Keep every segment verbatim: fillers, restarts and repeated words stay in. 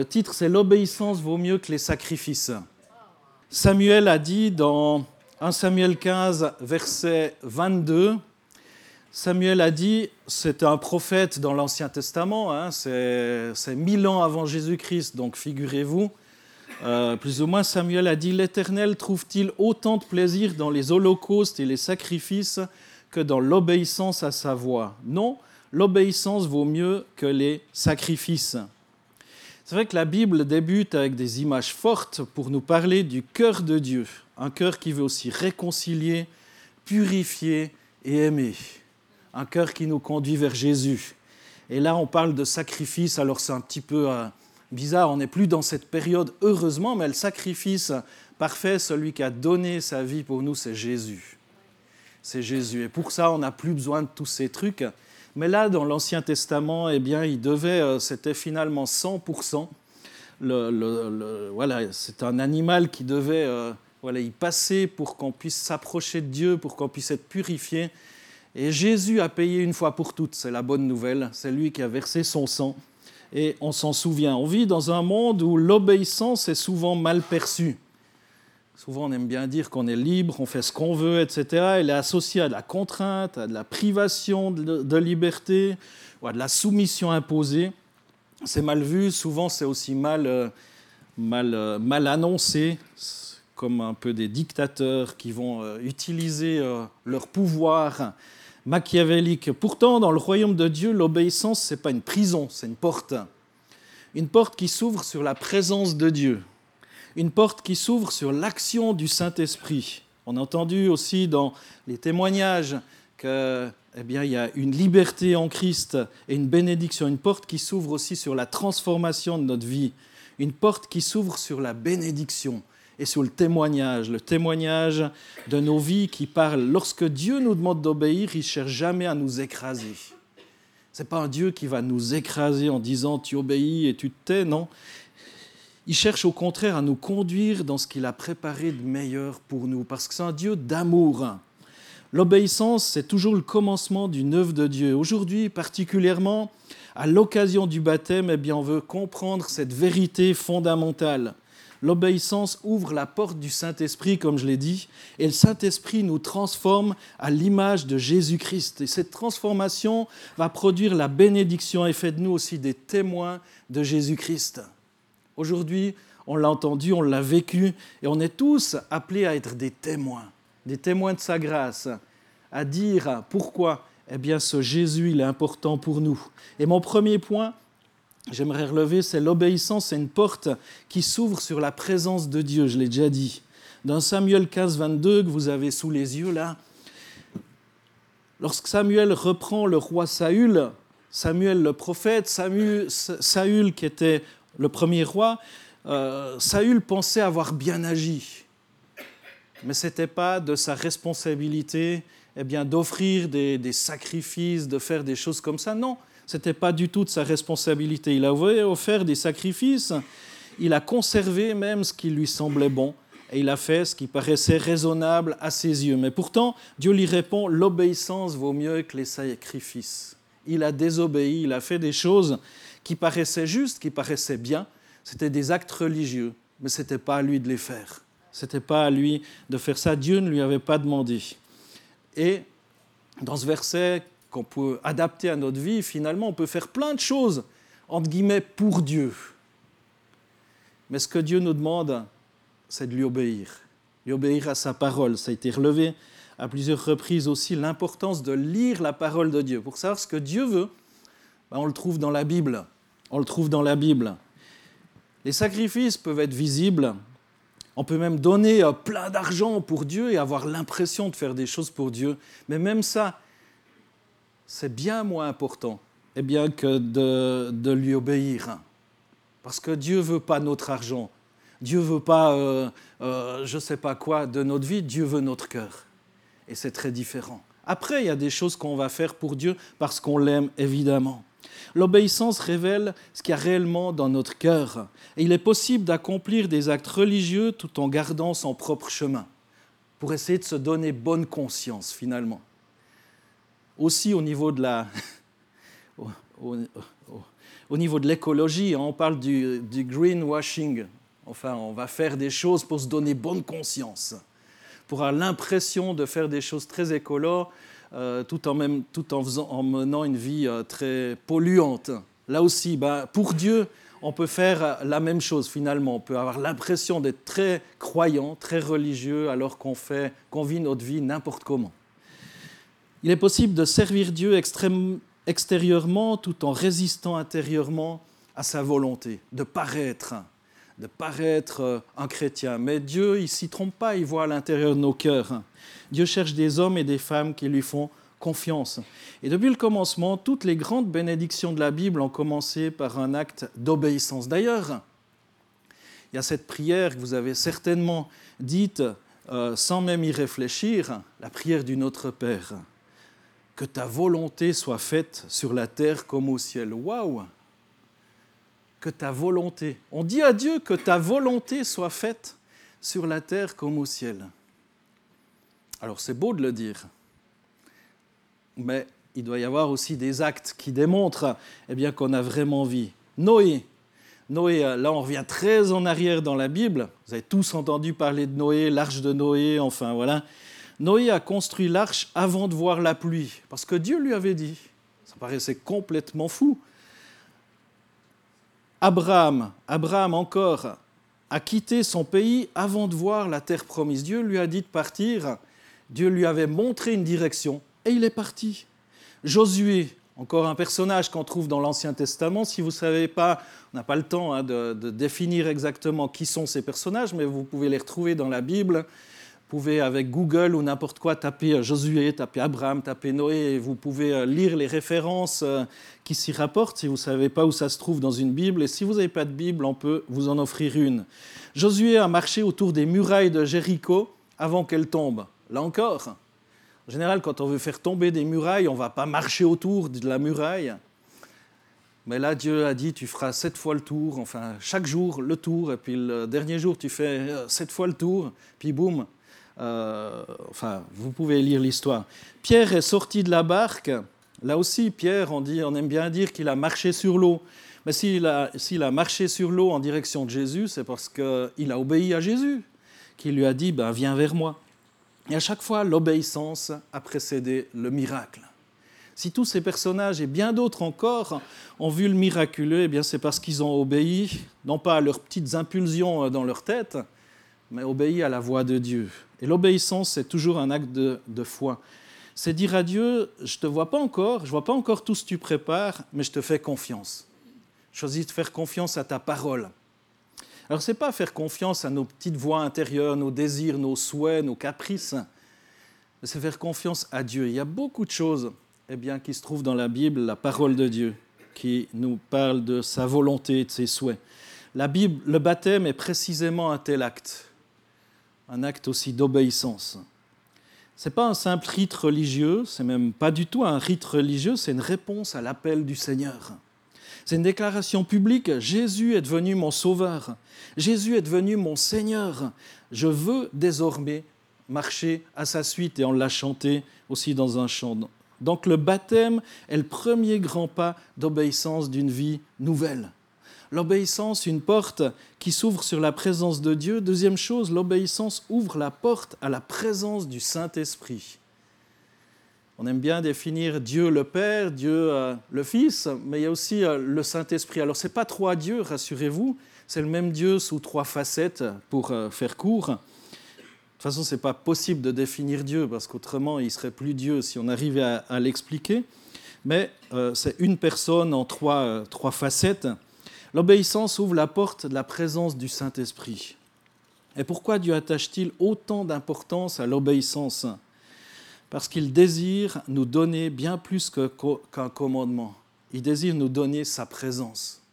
Le titre, c'est « L'obéissance vaut mieux que les sacrifices ». Samuel a dit dans premier Samuel quinze, verset vingt-deux, Samuel a dit, c'est un prophète dans l'Ancien Testament, hein, c'est, c'est mille ans avant Jésus-Christ, donc figurez-vous, euh, plus ou moins Samuel a dit « L'Éternel trouve-t-il autant de plaisir dans les holocaustes et les sacrifices que dans l'obéissance à sa voix ?» Non, l'obéissance vaut mieux que les sacrifices. C'est vrai que la Bible débute avec des images fortes pour nous parler du cœur de Dieu, un cœur qui veut aussi réconcilier, purifier et aimer, un cœur qui nous conduit vers Jésus. Et là, on parle de sacrifice, alors c'est un petit peu euh, bizarre, on n'est plus dans cette période, heureusement, mais le sacrifice parfait, celui qui a donné sa vie pour nous, c'est Jésus. C'est Jésus. Et pour ça, on n'a plus besoin de tous ces trucs. Mais là, dans l'Ancien Testament, eh bien, il devait, euh, c'était finalement cent pour cent. Le, le, le, voilà, c'est un animal qui devait euh, voilà, y passer pour qu'on puisse s'approcher de Dieu, pour qu'on puisse être purifié. Et Jésus a payé une fois pour toutes, c'est la bonne nouvelle. C'est lui qui a versé son sang. Et on s'en souvient. On vit dans un monde où l'obéissance est souvent mal perçue. Souvent, on aime bien dire qu'on est libre, on fait ce qu'on veut, et cetera. Elle est associée à de la contrainte, à de la privation de, de liberté, ou à de la soumission imposée. C'est mal vu, souvent c'est aussi mal, euh, mal, euh, mal annoncé, comme un peu des dictateurs qui vont euh, utiliser euh, leur pouvoir machiavélique. Pourtant, dans le royaume de Dieu, l'obéissance, ce n'est pas une prison, c'est une porte. Une porte qui s'ouvre sur la présence de Dieu. Une porte qui s'ouvre sur l'action du Saint-Esprit. On a entendu aussi dans les témoignages que, eh bien, il y a une liberté en Christ et une bénédiction, une porte qui s'ouvre aussi sur la transformation de notre vie, une porte qui s'ouvre sur la bénédiction et sur le témoignage, le témoignage de nos vies qui parle. Lorsque Dieu nous demande d'obéir, il ne cherche jamais à nous écraser. Ce n'est pas un Dieu qui va nous écraser en disant « tu obéis et tu te tais », non. Il cherche au contraire à nous conduire dans ce qu'il a préparé de meilleur pour nous, parce que c'est un Dieu d'amour. L'obéissance, c'est toujours le commencement d'une œuvre de Dieu. Aujourd'hui, particulièrement, à l'occasion du baptême, eh bien, on veut comprendre cette vérité fondamentale. L'obéissance ouvre la porte du Saint-Esprit, comme je l'ai dit, et le Saint-Esprit nous transforme à l'image de Jésus-Christ. Et cette transformation va produire la bénédiction et fait de nous aussi des témoins de Jésus-Christ. Aujourd'hui, on l'a entendu, on l'a vécu, et on est tous appelés à être des témoins, des témoins de sa grâce, à dire pourquoi, eh bien, ce Jésus, il est important pour nous. Et mon premier point, j'aimerais relever, c'est l'obéissance, c'est une porte qui s'ouvre sur la présence de Dieu, je l'ai déjà dit. Dans Samuel quinze, vingt-deux, que vous avez sous les yeux là, lorsque Samuel reprend le roi Saül, Samuel le prophète, Samuel, Saül qui était le premier roi, euh, Saül pensait avoir bien agi. Mais ce n'était pas de sa responsabilité eh bien, d'offrir des, des sacrifices, de faire des choses comme ça. Non, ce n'était pas du tout de sa responsabilité. Il avait offert des sacrifices, il a conservé même ce qui lui semblait bon, et il a fait ce qui paraissait raisonnable à ses yeux. Mais pourtant, Dieu lui répond, l'obéissance vaut mieux que les sacrifices. Il a désobéi, il a fait des choses qui paraissaient justes, qui paraissaient bien. C'était des actes religieux, mais ce n'était pas à lui de les faire. Ce n'était pas à lui de faire ça. Dieu ne lui avait pas demandé. Et dans ce verset qu'on peut adapter à notre vie, finalement, on peut faire plein de choses, entre guillemets, pour Dieu. Mais ce que Dieu nous demande, c'est de lui obéir. Lui obéir à sa parole. Ça a été relevé à plusieurs reprises aussi, l'importance de lire la parole de Dieu. Pour savoir ce que Dieu veut, ben on le trouve dans la Bible. On le trouve dans la Bible. Les sacrifices peuvent être visibles. On peut même donner plein d'argent pour Dieu et avoir l'impression de faire des choses pour Dieu. Mais même ça, c'est bien moins important eh bien, que de, de lui obéir. Parce que Dieu ne veut pas notre argent. Dieu ne veut pas, euh, euh, je ne sais pas quoi, de notre vie. Dieu veut notre cœur. Et c'est très différent. Après, il y a des choses qu'on va faire pour Dieu parce qu'on l'aime, évidemment. L'obéissance révèle ce qu'il y a réellement dans notre cœur. Et il est possible d'accomplir des actes religieux tout en gardant son propre chemin, pour essayer de se donner bonne conscience, finalement. Aussi au niveau de la, au, au, au niveau de l'écologie, hein, on parle du, du greenwashing. Enfin, on va faire des choses pour se donner bonne conscience, pour avoir l'impression de faire des choses très écolo, euh, tout, en même, tout en, faisant, en menant une vie euh, très polluante. Là aussi, ben, pour Dieu, on peut faire la même chose finalement. On peut avoir l'impression d'être très croyant, très religieux, alors qu'on fait, qu'on vit notre vie n'importe comment. Il est possible de servir Dieu extrême, extérieurement tout en résistant intérieurement à sa volonté, de paraître, de paraître un chrétien. Mais Dieu, il ne s'y trompe pas, il voit à l'intérieur de nos cœurs. Dieu cherche des hommes et des femmes qui lui font confiance. Et depuis le commencement, toutes les grandes bénédictions de la Bible ont commencé par un acte d'obéissance. D'ailleurs, il y a cette prière que vous avez certainement dite, euh, sans même y réfléchir, la prière du Notre Père. Que ta volonté soit faite sur la terre comme au ciel. Waouh! Que ta volonté. On dit à Dieu que ta volonté soit faite sur la terre comme au ciel. Alors c'est beau de le dire. Mais il doit y avoir aussi des actes qui démontrent eh bien, qu'on a vraiment envie. Noé. Noé, là on revient très en arrière dans la Bible. Vous avez tous entendu parler de Noé, l'arche de Noé, enfin voilà. Noé a construit l'arche avant de voir la pluie, parce que Dieu lui avait dit. Ça paraissait complètement fou. Abraham, Abraham encore, a quitté son pays avant de voir la terre promise. Dieu lui a dit de partir. Dieu lui avait montré une direction. Et il est parti. Josué, encore un personnage qu'on trouve dans l'Ancien Testament. Si vous ne savez pas, on n'a pas le temps hein, de, de définir exactement qui sont ces personnages, mais vous pouvez les retrouver dans la Bible. Vous pouvez, avec Google ou n'importe quoi, taper Josué, taper Abraham, taper Noé, et vous pouvez lire les références qui s'y rapportent si vous ne savez pas où ça se trouve dans une Bible. Et si vous n'avez pas de Bible, on peut vous en offrir une. Josué a marché autour des murailles de Jéricho avant qu'elles tombent. Là encore, en général, quand on veut faire tomber des murailles, on ne va pas marcher autour de la muraille. Mais là, Dieu a dit, tu feras sept fois le tour, enfin, chaque jour, le tour. Et puis le dernier jour, tu fais sept fois le tour. Puis boum, euh, enfin, vous pouvez lire l'histoire. Pierre est sorti de la barque. Là aussi, Pierre, on, dit, on aime bien dire qu'il a marché sur l'eau. Mais s'il a, s'il a marché sur l'eau en direction de Jésus, c'est parce qu'il a obéi à Jésus, qui lui a dit, ben, viens vers moi. Et à chaque fois, l'obéissance a précédé le miracle. Si tous ces personnages et bien d'autres encore ont vu le miraculeux, eh bien c'est parce qu'ils ont obéi, non pas à leurs petites impulsions dans leur tête, mais obéi à la voix de Dieu. Et l'obéissance, c'est toujours un acte de, de foi. C'est dire à Dieu, je ne te vois pas encore, je ne vois pas encore tout ce que tu prépares, mais je te fais confiance. Je choisis de faire confiance à ta parole. Alors, ce n'est pas faire confiance à nos petites voix intérieures, nos désirs, nos souhaits, nos caprices, mais c'est faire confiance à Dieu. Il y a beaucoup de choses eh bien, qui se trouvent dans la Bible, la parole de Dieu, qui nous parle de sa volonté et de ses souhaits. La Bible, le baptême est précisément un tel acte, un acte aussi d'obéissance. Ce n'est pas un simple rite religieux, c'est même pas du tout un rite religieux, c'est une réponse à l'appel du Seigneur. C'est une déclaration publique, Jésus est devenu mon sauveur, Jésus est devenu mon Seigneur. Je veux désormais marcher à sa suite, et on l'a chanté aussi dans un chant. Donc le baptême est le premier grand pas d'obéissance d'une vie nouvelle. L'obéissance, une porte qui s'ouvre sur la présence de Dieu. Deuxième chose, l'obéissance ouvre la porte à la présence du Saint-Esprit. On aime bien définir Dieu le Père, Dieu euh, le Fils, mais il y a aussi euh, le Saint-Esprit. Alors, ce n'est pas trois dieux, rassurez-vous, c'est le même Dieu sous trois facettes, pour euh, faire court. De toute façon, ce n'est pas possible de définir Dieu, parce qu'autrement, il ne serait plus Dieu si on arrivait à, à l'expliquer. Mais euh, c'est une personne en trois, euh, trois facettes. L'obéissance ouvre la porte de la présence du Saint-Esprit. Et pourquoi Dieu attache-t-il autant d'importance à l'obéissance ? Parce qu'il désire nous donner bien plus que, qu'un commandement. Il désire nous donner sa présence.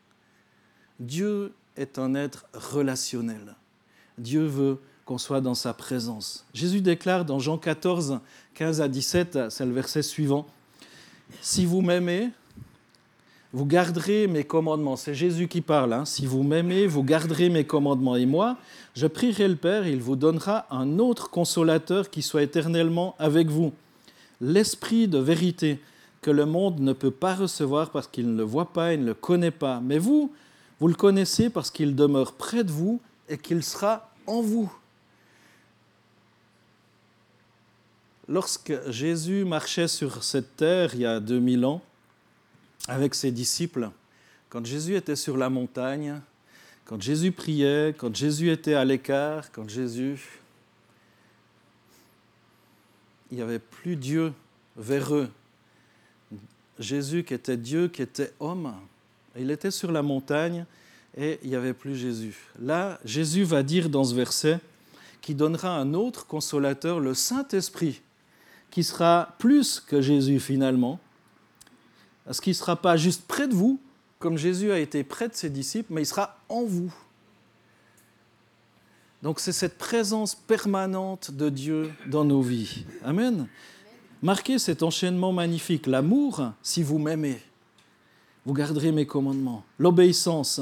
Dieu est un être relationnel. Dieu veut qu'on soit dans sa présence. Jésus déclare dans Jean quatorze, quinze à dix-sept, c'est le verset suivant, « Si vous m'aimez, vous garderez mes commandements. » C'est Jésus qui parle. Hein. « Si vous m'aimez, vous garderez mes commandements. Et moi, je prierai le Père, et il vous donnera un autre consolateur qui soit éternellement avec vous. L'Esprit de vérité, que le monde ne peut pas recevoir parce qu'il ne le voit pas et ne le connaît pas. Mais vous, vous le connaissez parce qu'il demeure près de vous et qu'il sera en vous. Lorsque Jésus marchait sur cette terre il y a deux mille ans avec ses disciples, quand Jésus était sur la montagne, quand Jésus priait, quand Jésus était à l'écart, quand Jésus... il n'y avait plus Dieu vers eux. Jésus qui était Dieu, qui était homme, il était sur la montagne et il n'y avait plus Jésus. Là, Jésus va dire dans ce verset qu'il donnera un autre consolateur, le Saint-Esprit, qui sera plus que Jésus finalement, parce qu'il ne sera pas juste près de vous, comme Jésus a été près de ses disciples, mais il sera en vous. Donc c'est cette présence permanente de Dieu dans nos vies. Amen. Marquez cet enchaînement magnifique. L'amour, si vous m'aimez, vous garderez mes commandements. L'obéissance,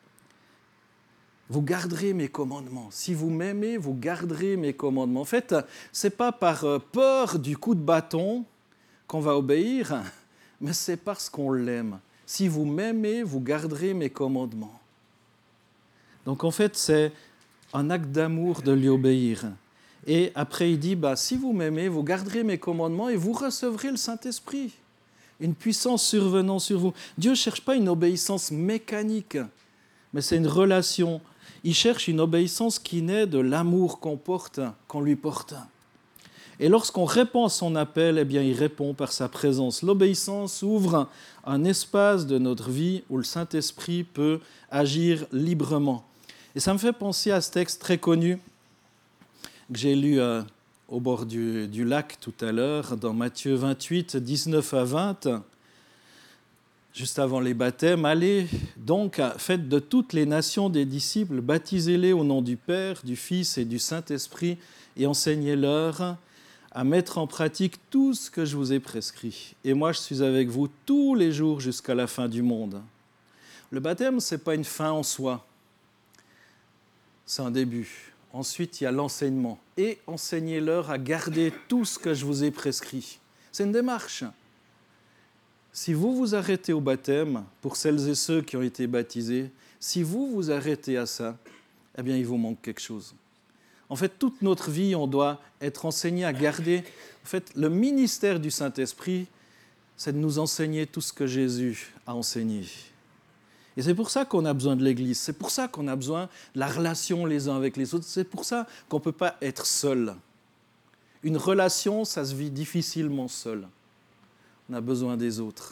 vous garderez mes commandements. Si vous m'aimez, vous garderez mes commandements. En fait, ce n'est pas par peur du coup de bâton qu'on va obéir, mais c'est parce qu'on l'aime. Si vous m'aimez, vous garderez mes commandements. Donc en fait, c'est un acte d'amour de lui obéir. Et après, il dit, bah, si vous m'aimez, vous garderez mes commandements et vous recevrez le Saint-Esprit. Une puissance survenant sur vous. Dieu ne cherche pas une obéissance mécanique, mais c'est une relation. Il cherche une obéissance qui naît de l'amour qu'on porte, qu'on lui porte. Et lorsqu'on répond à son appel, eh bien, il répond par sa présence. L'obéissance ouvre un espace de notre vie où le Saint-Esprit peut agir librement. Et ça me fait penser à ce texte très connu que j'ai lu euh, au bord du, du lac tout à l'heure, dans Matthieu vingt-huit, dix-neuf à vingt, juste avant les baptêmes. « Allez donc, faites de toutes les nations des disciples, baptisez-les au nom du Père, du Fils et du Saint-Esprit, et enseignez-leur à mettre en pratique tout ce que je vous ai prescrit. Et moi, je suis avec vous tous les jours jusqu'à la fin du monde. » Le baptême, ce n'est pas une fin en soi, c'est un début. Ensuite, il y a l'enseignement. Et enseignez-leur à garder tout ce que je vous ai prescrit. C'est une démarche. Si vous vous arrêtez au baptême, pour celles et ceux qui ont été baptisés, si vous vous arrêtez à ça, eh bien, il vous manque quelque chose. En fait, toute notre vie, on doit être enseigné à garder. En fait, le ministère du Saint-Esprit, c'est de nous enseigner tout ce que Jésus a enseigné. Et c'est pour ça qu'on a besoin de l'Église, c'est pour ça qu'on a besoin de la relation les uns avec les autres, c'est pour ça qu'on ne peut pas être seul. Une relation, ça se vit difficilement seul. On a besoin des autres.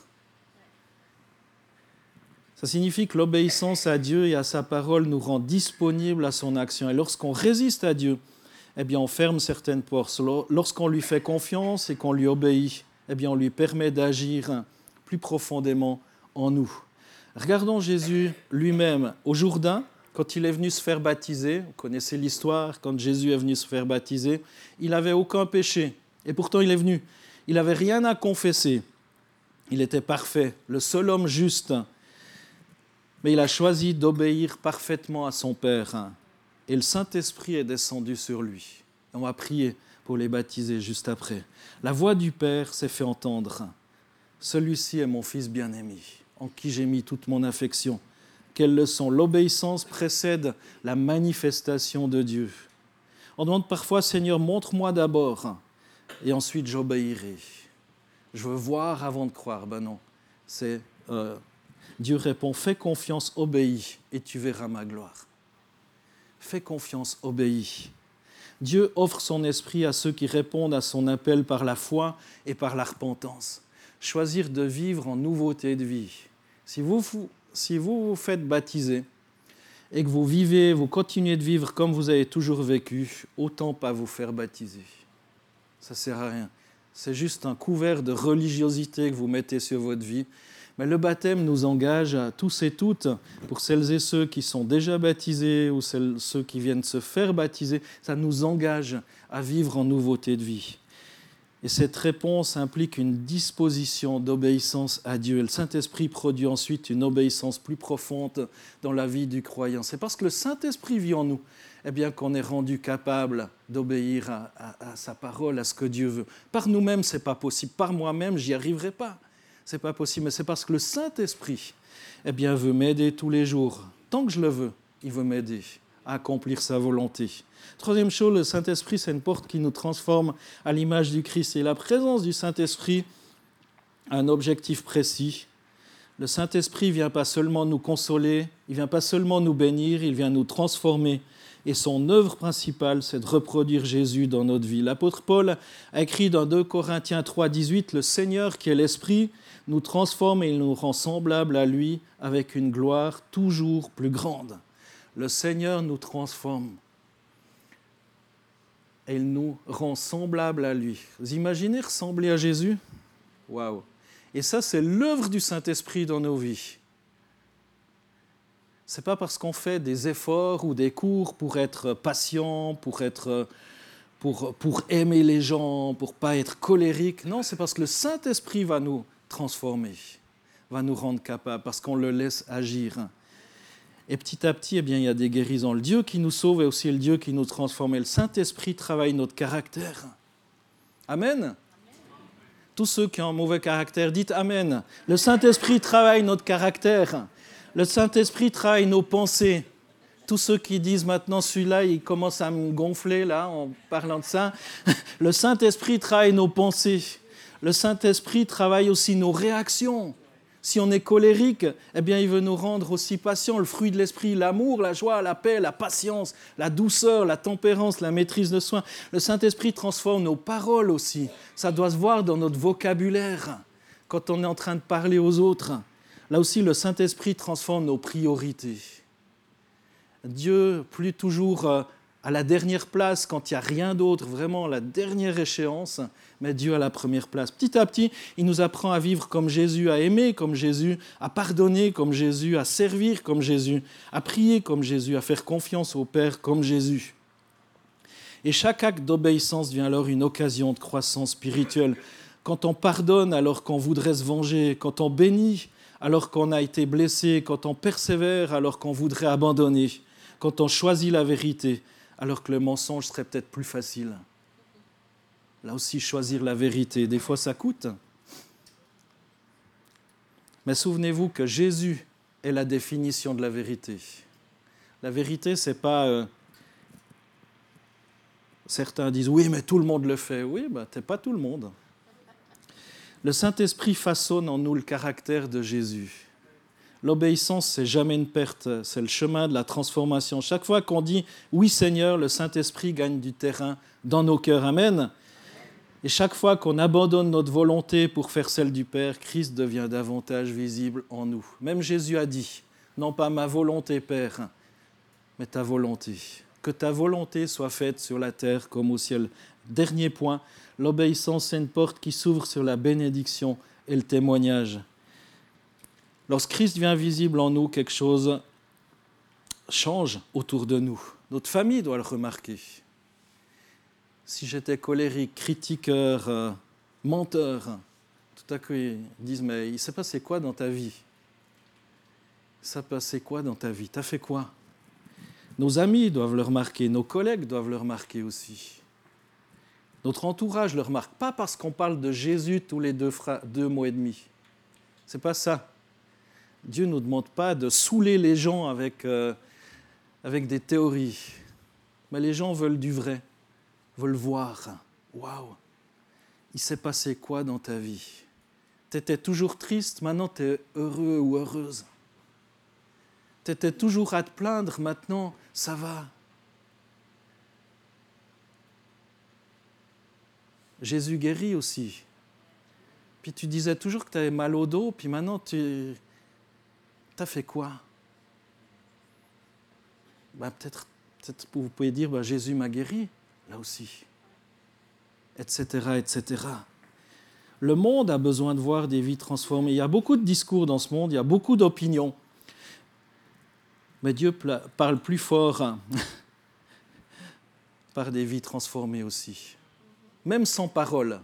Ça signifie que l'obéissance à Dieu et à sa parole nous rend disponibles à son action. Et lorsqu'on résiste à Dieu, eh bien on ferme certaines portes. Lorsqu'on lui fait confiance et qu'on lui obéit, eh bien on lui permet d'agir plus profondément en nous. Regardons Jésus lui-même au Jourdain, quand il est venu se faire baptiser. Vous connaissez l'histoire, quand Jésus est venu se faire baptiser, il n'avait aucun péché. Et pourtant, il est venu. Il n'avait rien à confesser. Il était parfait, le seul homme juste. Mais il a choisi d'obéir parfaitement à son Père. Et le Saint-Esprit est descendu sur lui. Et on va prier pour les baptiser juste après. La voix du Père s'est fait entendre. Celui-ci est mon Fils bien-aimé, en qui j'ai mis toute mon affection. Quelle leçon! L'obéissance précède la manifestation de Dieu. On demande parfois, Seigneur, montre-moi d'abord, et ensuite j'obéirai. Je veux voir avant de croire. Ben non, c'est, euh, Dieu répond, fais confiance, obéis, et tu verras ma gloire. Fais confiance, obéis. Dieu offre son esprit à ceux qui répondent à son appel par la foi et par la repentance. Choisir de vivre en nouveauté de vie. Si vous, si vous vous faites baptiser et que vous vivez, vous continuez de vivre comme vous avez toujours vécu, autant pas vous faire baptiser. Ça ne sert à rien. C'est juste un couvert de religiosité que vous mettez sur votre vie. Mais le baptême nous engage à tous et toutes, pour celles et ceux qui sont déjà baptisés ou celles, ceux qui viennent se faire baptiser, ça nous engage à vivre en nouveauté de vie. Et cette réponse implique une disposition d'obéissance à Dieu. Et le Saint-Esprit produit ensuite une obéissance plus profonde dans la vie du croyant. C'est parce que le Saint-Esprit vit en nous, eh bien, qu'on est rendu capable d'obéir à, à, à sa parole, à ce que Dieu veut. Par nous-mêmes, ce n'est pas possible. Par moi-même, je n'y arriverai pas. c'est pas possible. Mais c'est parce que le Saint-Esprit, eh bien, veut m'aider tous les jours. Tant que je le veux, il veut m'aider à accomplir sa volonté. Troisième chose, le Saint-Esprit, c'est une porte qui nous transforme à l'image du Christ. Et la présence du Saint-Esprit a un objectif précis. Le Saint-Esprit ne vient pas seulement nous consoler, il ne vient pas seulement nous bénir, il vient nous transformer. Et son œuvre principale, c'est de reproduire Jésus dans notre vie. L'apôtre Paul a écrit dans deux Corinthiens trois, dix-huit, « Le Seigneur, qui est l'Esprit, nous transforme et il nous rend semblables à lui avec une gloire toujours plus grande. » Le Seigneur nous transforme et il nous rend semblables à lui. Vous imaginez ressembler à Jésus ? Waouh ! Et ça, c'est l'œuvre du Saint-Esprit dans nos vies. Ce n'est pas parce qu'on fait des efforts ou des cours pour être patient, pour, être, pour, pour aimer les gens, pour ne pas être colérique. Non, c'est parce que le Saint-Esprit va nous transformer, va nous rendre capables, parce qu'on le laisse agir. Et petit à petit, eh bien, il y a des guérisons. Le Dieu qui nous sauve est aussi le Dieu qui nous transforme. Et le Saint-Esprit travaille notre caractère. Amen. Tous ceux qui ont un mauvais caractère, dites Amen. Le Saint-Esprit travaille notre caractère. Le Saint-Esprit travaille nos pensées. Tous ceux qui disent maintenant, celui-là, il commence à me gonfler là, en parlant de ça. Le Saint-Esprit travaille nos pensées. Le Saint-Esprit travaille aussi nos réactions. Si on est colérique, eh bien, il veut nous rendre aussi patients. Le fruit de l'esprit, l'amour, la joie, la paix, la patience, la douceur, la tempérance, la maîtrise de soi. Le Saint-Esprit transforme nos paroles aussi. Ça doit se voir dans notre vocabulaire, quand on est en train de parler aux autres. Là aussi, le Saint-Esprit transforme nos priorités. Dieu, plus toujours à la dernière place, quand il n'y a rien d'autre, vraiment à la dernière échéance, mais Dieu à la première place. Petit à petit, il nous apprend à vivre comme Jésus, à aimer comme Jésus, à pardonner comme Jésus, à servir comme Jésus, à prier comme Jésus, à faire confiance au Père comme Jésus. Et chaque acte d'obéissance devient alors une occasion de croissance spirituelle. Quand on pardonne alors qu'on voudrait se venger, quand on bénit alors qu'on a été blessé, quand on persévère alors qu'on voudrait abandonner, quand on choisit la vérité, alors que le mensonge serait peut-être plus facile. Là aussi, choisir la vérité, des fois ça coûte. Mais souvenez-vous que Jésus est la définition de la vérité. La vérité, c'est pas... Euh... Certains disent, oui, mais tout le monde le fait. Oui, ben, t'es pas tout le monde. Le Saint-Esprit façonne en nous le caractère de Jésus. L'obéissance, c'est jamais une perte, c'est le chemin de la transformation. Chaque fois qu'on dit « Oui Seigneur », le Saint-Esprit gagne du terrain dans nos cœurs. Amen. Et chaque fois qu'on abandonne notre volonté pour faire celle du Père, Christ devient davantage visible en nous. Même Jésus a dit « Non pas ma volonté, Père, mais ta volonté. Que ta volonté soit faite sur la terre comme au ciel. » Dernier point, l'obéissance, c'est une porte qui s'ouvre sur la bénédiction et le témoignage. Lorsque Christ devient visible en nous, quelque chose change autour de nous. Notre famille doit le remarquer. Si j'étais colérique, critiqueur, euh, menteur, tout à coup ils disent « Mais il s'est passé quoi dans ta vie ? Il s'est passé quoi dans ta vie ? T'as fait quoi ?» Nos amis doivent le remarquer, nos collègues doivent le remarquer aussi. Notre entourage le remarque, pas parce qu'on parle de Jésus tous les deux, fra- deux mois et demi. C'est pas ça. Dieu ne nous demande pas de saouler les gens avec, euh, avec des théories. Mais les gens veulent du vrai, veulent voir. Waouh! Il s'est passé quoi dans ta vie? Tu étais toujours triste, maintenant tu es heureux ou heureuse. Tu étais toujours à te plaindre, maintenant ça va. Jésus guérit aussi. Puis tu disais toujours que tu avais mal au dos, puis maintenant tu... T'as fait quoi? Ben, peut-être, peut-être vous pouvez dire, ben, Jésus m'a guéri, là aussi, et cetera, et cetera. Le monde a besoin de voir des vies transformées. Il y a beaucoup de discours dans ce monde, il y a beaucoup d'opinions. Mais Dieu parle plus fort par des vies transformées aussi. Même sans parole.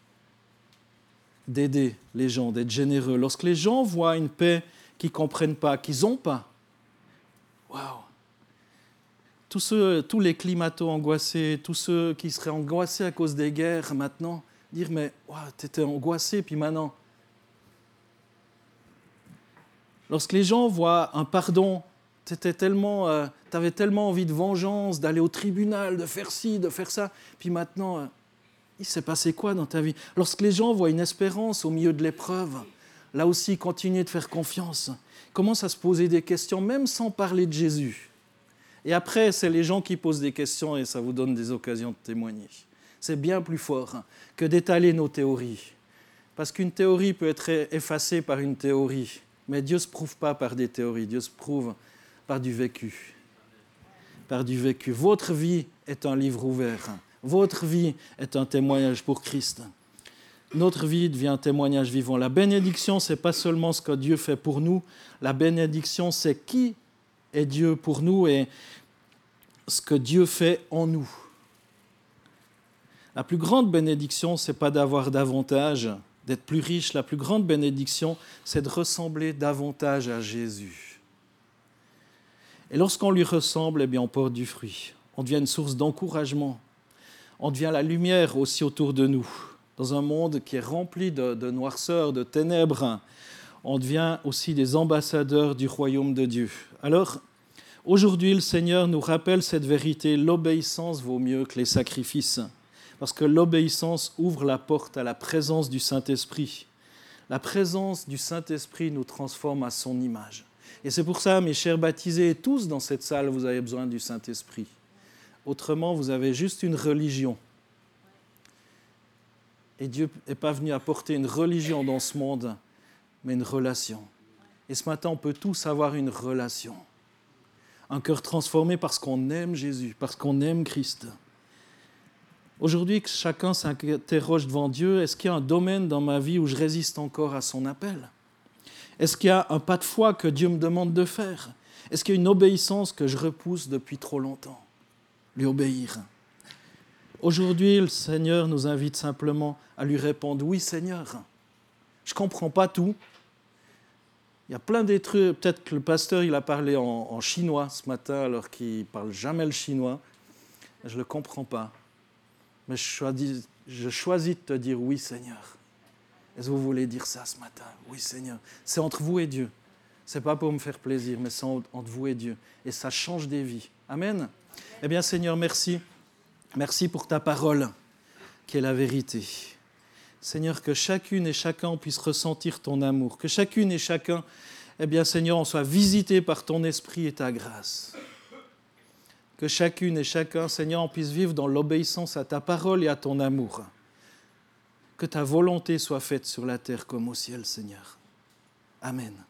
D'aider les gens, d'être généreux. Lorsque les gens voient une paix qui ne comprennent pas, qu'ils n'ont pas. Waouh! Tous ceux, tous les climato-angoissés, tous ceux qui seraient angoissés à cause des guerres maintenant, dire mais waouh, tu étais angoissé, puis maintenant, Lorsque les gens voient un pardon, tu euh, avais tellement envie de vengeance, d'aller au tribunal, de faire ci, de faire ça, puis maintenant, euh, il s'est passé quoi dans ta vie? Lorsque les gens voient une espérance au milieu de l'épreuve, là aussi, continuer de faire confiance, commencent à se poser des questions, même sans parler de Jésus. Et après, c'est les gens qui posent des questions et ça vous donne des occasions de témoigner. C'est bien plus fort hein, que d'étaler nos théories. Parce qu'une théorie peut être effacée par une théorie, mais Dieu ne se prouve pas par des théories, Dieu se prouve par du vécu. Par du vécu. Votre vie est un livre ouvert. Votre vie est un témoignage pour Christ. Notre vie devient un témoignage vivant. La bénédiction, ce n'est pas seulement ce que Dieu fait pour nous. La bénédiction, c'est qui est Dieu pour nous et ce que Dieu fait en nous. La plus grande bénédiction, ce n'est pas d'avoir davantage, d'être plus riche. La plus grande bénédiction, c'est de ressembler davantage à Jésus. Et lorsqu'on lui ressemble, eh bien, on porte du fruit. On devient une source d'encouragement. On devient la lumière aussi autour de nous. Dans un monde qui est rempli de, de noirceur, de ténèbres, on devient aussi des ambassadeurs du royaume de Dieu. Alors, aujourd'hui, le Seigneur nous rappelle cette vérité. L'obéissance vaut mieux que les sacrifices. Parce que l'obéissance ouvre la porte à la présence du Saint-Esprit. La présence du Saint-Esprit nous transforme à son image. Et c'est pour ça, mes chers baptisés, tous dans cette salle, vous avez besoin du Saint-Esprit. Autrement, vous avez juste une religion. Et Dieu n'est pas venu apporter une religion dans ce monde, mais une relation. Et ce matin, on peut tous avoir une relation. Un cœur transformé parce qu'on aime Jésus, parce qu'on aime Christ. Aujourd'hui, que chacun s'interroge devant Dieu, est-ce qu'il y a un domaine dans ma vie où je résiste encore à son appel? Est-ce qu'il y a un pas de foi que Dieu me demande de faire? Est-ce qu'il y a une obéissance que je repousse depuis trop longtemps? Lui obéir. Aujourd'hui, le Seigneur nous invite simplement à lui répondre « Oui, Seigneur, je ne comprends pas tout. » Il y a plein des trucs, peut-être que le pasteur il a parlé en, en chinois ce matin alors qu'il ne parle jamais le chinois. Je ne le comprends pas. Mais je choisis, je choisis de te dire « Oui, Seigneur. » Est-ce que vous voulez dire ça ce matin? Oui, Seigneur. C'est entre vous et Dieu. Ce n'est pas pour me faire plaisir, mais c'est entre vous et Dieu. Et ça change des vies. Amen. Eh bien, Seigneur, merci. Merci pour ta parole, qui est la vérité. Seigneur, que chacune et chacun puisse ressentir ton amour. Que chacune et chacun, eh bien, Seigneur, on soit visité par ton esprit et ta grâce. Que chacune et chacun, Seigneur, on puisse vivre dans l'obéissance à ta parole et à ton amour. Que ta volonté soit faite sur la terre comme au ciel, Seigneur. Amen.